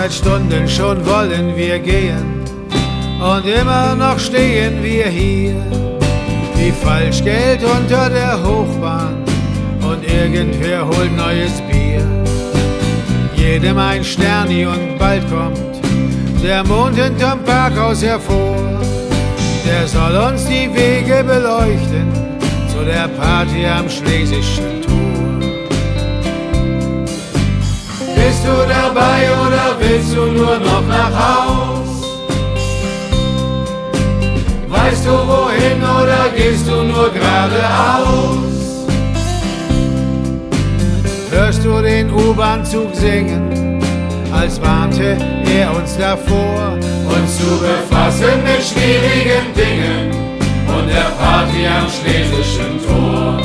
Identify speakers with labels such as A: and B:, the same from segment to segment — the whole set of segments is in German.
A: Seit Stunden schon wollen wir gehen und immer noch stehen wir hier, wie Falschgeld unter der Hochbahn und irgendwer holt neues Bier. Jedem ein Sterni und bald kommt der Mond hinterm Parkhaus hervor. Der soll uns die Wege beleuchten zu der Party am Schlesischen Tor. Bist du dabei oder willst du nur noch nach Haus? Weißt du wohin oder gehst du nur geradeaus? Hörst du den U-Bahn-Zug singen, als warnte er uns davor, uns zu befassen mit schwierigen Dingen und der Party am Schlesischen Tor.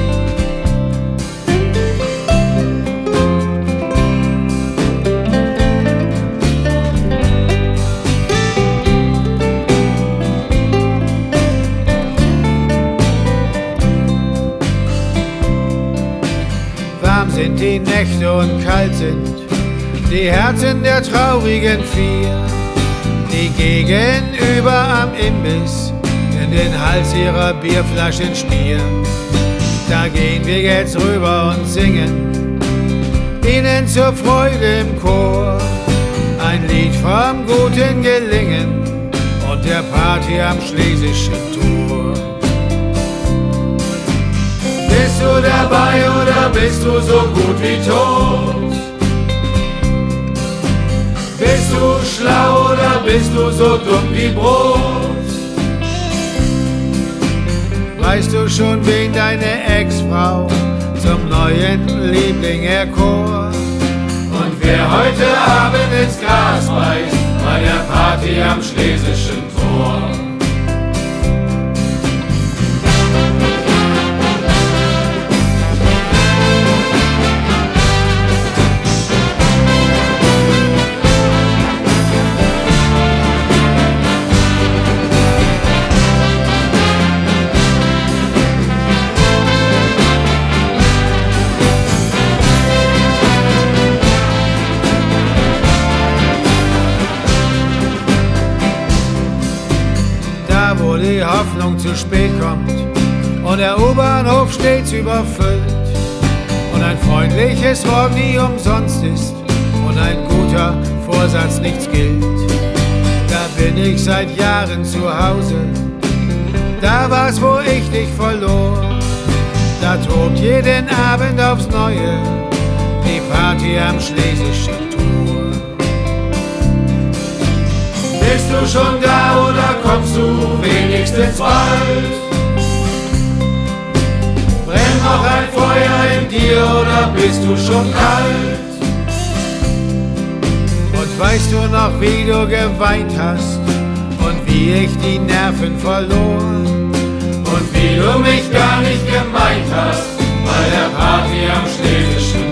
A: Warm sind die Nächte und kalt sind die Herzen der traurigen vier, die gegenüber am Imbiss in den Hals ihrer Bierflaschen stieren. Da gehen wir jetzt rüber und singen ihnen zur Freude im Chor ein Lied vom guten Gelingen und der Party am Schlesischen Tor. Bist du dabei oder bist du so gut wie tot? Bist du schlau oder bist du so dumm wie Brot? Weißt du schon, wen deine Ex-Frau zum neuen Liebling erkor? Und wer heute Abend ins Gras beißt bei der Party am Schlesischen Tor? Wo die Hoffnung zu spät kommt und der U-Bahnhof stets überfüllt und ein freundliches Wort nie umsonst ist und ein guter Vorsatz nichts gilt. Da bin ich seit Jahren zu Hause, da war's, wo ich dich verlor. Da tobt jeden Abend aufs Neue die Party am Schlesischen Tor. Bist du schon da oder kommst du wenigstens bald? Brennt noch ein Feuer in dir oder bist du schon kalt? Und weißt du noch, wie du geweint hast und wie ich die Nerven verlor? Und wie du mich gar nicht gemeint hast bei der Party am Schlesischen